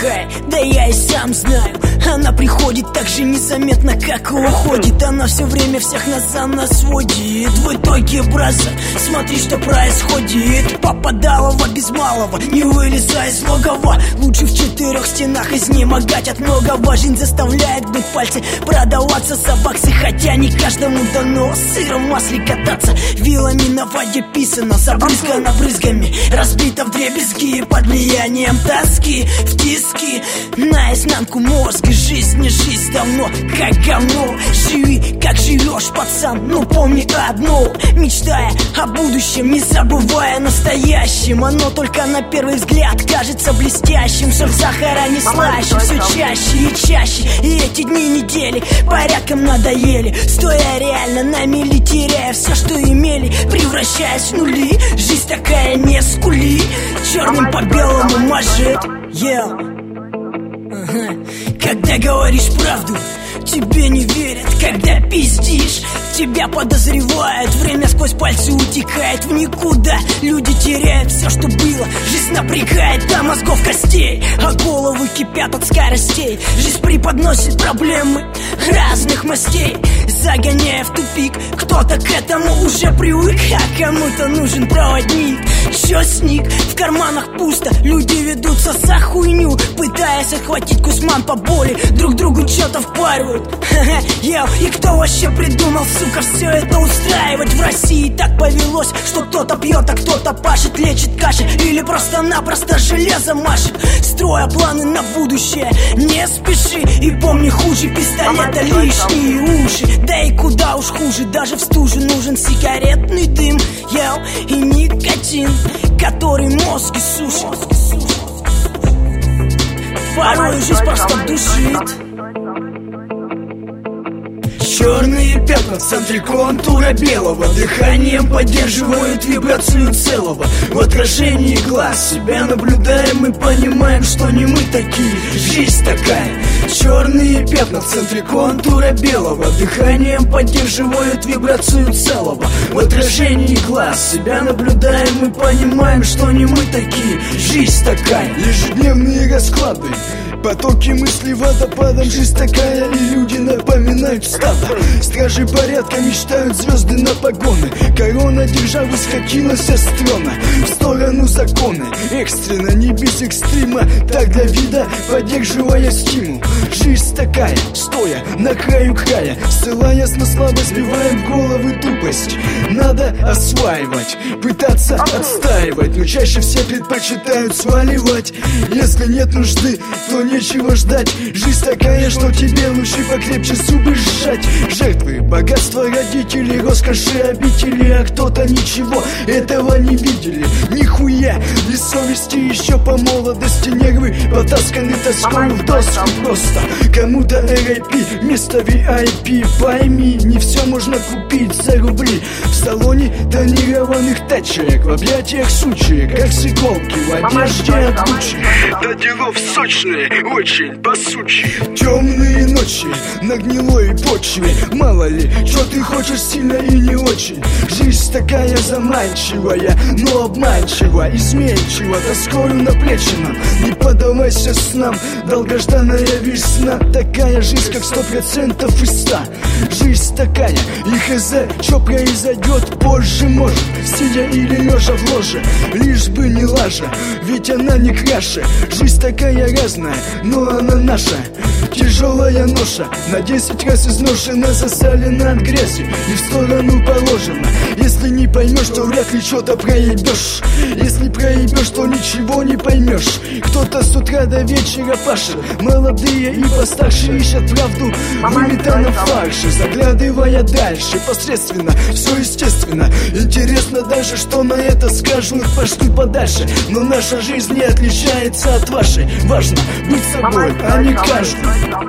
такая, да я и сам знаю. Она приходит так же незаметно, как и уходит. Она все время всех нас за нас водит. В итоге, браза, смотри, что происходит. Попадалова без малого, не вылезай из логова. Лучше в 4 стенах изнемогать от многого. Жизнь заставляет гнуть пальцы, продаваться за баксы. Хотя не каждому дано сыром в масле кататься. Вилами на воде писано, забрызгано брызгами, разбито вдребезги под влиянием тоски. В тиски, наизнанку мозга. Жизнь не жизнь давно, как говно. Живи, как живешь, пацан, но помни одно. Мечтая о будущем, не забывая о настоящем. Оно только на первый взгляд кажется блестящим. Соль сахара не слаще, все чаще и чаще. И эти дни, недели порядком надоели. Стоя реально на мели, теряя все, что имели, превращаясь в нули. Жизнь такая, не скули, черным по белому мажет. Когда говоришь правду, тебе не верят. Когда пиздишь, тебя подозревают. Время сквозь пальцы утекает в никуда. Люди теряют все, что было. Жизнь напрягает до мозгов костей, а головы кипят от скоростей. Жизнь преподносит проблемы разных мастей, загоняя в тупик. Кто-то к этому уже привык, а кому-то нужен проводник. Чёстник, в карманах пусто. Люди ведутся за хуйню, пытаясь отхватить кусман по боли. Друг другу что-то впаривают. И кто вообще придумал, сука, все это устраивать? В России так повелось, что кто-то пьет, а кто-то пашет, лечит кашель или просто-напросто железо машет, строя планы на будущее. Не спеши и помни, хуже пистолета лишние уши. Да и куда уж хуже, даже в стуже нужен сигаретный дым, и никотин, который мозги сушит. Порой жизнь просто душит. Черные пятна в центре контура белого. Дыханием поддерживают вибрацию целого. В отражении глаз себя наблюдаем и понимаем, что не мы такие, жизнь такая. Черные пятна в центре контура белого. Дыханием поддерживают вибрацию целого. В отражении глаз себя наблюдаем и понимаем, что не мы такие, жизнь такая. Ежедневные расклады, потоки мыслей водопадом. Жизнь такая, и люди напоминают стадо. Стражи порядка мечтают звезды на погоны. Корона державы схватилась с трона в сторону закона. Экстренно, не без экстрима, так для вида поддерживая стимул. Жизнь такая, стоя на краю края, ссылаясь на слабость, сбиваем в головы тупость. Надо осваивать, пытаться отстаивать, но чаще все предпочитают сваливать. Если нет нужды, то нечего ждать. Жизнь такая, что тебе лучше покрепче зубы сжать. Жертвы, богатство родителей, роскоши обители, а кто-то ничего этого не видели. Нихуя, без совести еще по молодости. Нервы потасканы тоскою в доску просто. Кому-то RIP вместо VIP. Пойми, не все можно купить за рубли. В салоне тонированных тачек, в объятиях сучек, как с иголки в одежде от Гуччи. Да делов сочные, очень посучи. Темные ночи на гнилой почве. Мало ли, что ты хочешь сильно и не очень. Жизнь такая заманчивая, но обманчива, изменчива, тоскою на плечи нам. Не поддавайся снам, долгожданная весна. Такая жизнь, как 100% из 100. Жизнь такая, и хз, что произойдет позже, может, сидя или лежа в ложе. Лишь бы не лажа, ведь она не краше. Жизнь такая разная, но она наша. Тяжелая ноша, на 10 раз изношена, засалена от грязи и в сторону положена. Если не поймешь, то вряд ли что-то проебешь. Если проебешь, то ничего не поймешь. Кто-то с утра до вечера пашет, молодые и постарше ищут правду в имитанном фарше, заглядывая дальше, посредственно, все естественно. Интересно даже, что на это скажут, пошли подальше. Но наша жизнь не отличается от вашей. Важно быть собой, а не каждый.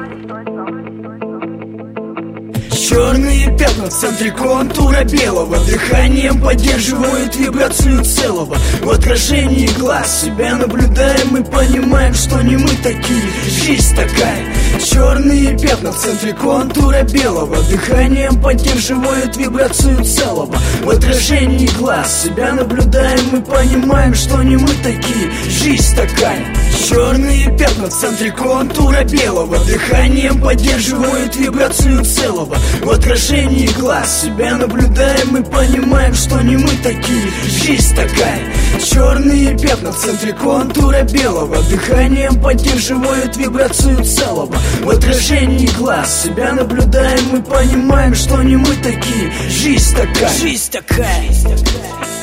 Черные пятна в центре контура белого. Дыханием поддерживают вибрацию целого. В отражении глаз себя наблюдаем и понимаем, что не мы такие, жизнь такая. Черные пятна в центре контура белого, дыханием поддерживают вибрацию целого. В отражении глаз себя наблюдаем, мы понимаем, что не мы такие, жизнь такая. Черные пятна в центре контура белого, дыханием поддерживают вибрацию целого. В отражении глаз себя наблюдаем, мы понимаем, что не мы такие, жизнь такая. Черные пятна в центре контура белого, дыханием поддерживают вибрацию целого. В отражении глаз себя наблюдаем, мы понимаем, что не мы такие, жизнь такая. Жизнь такая.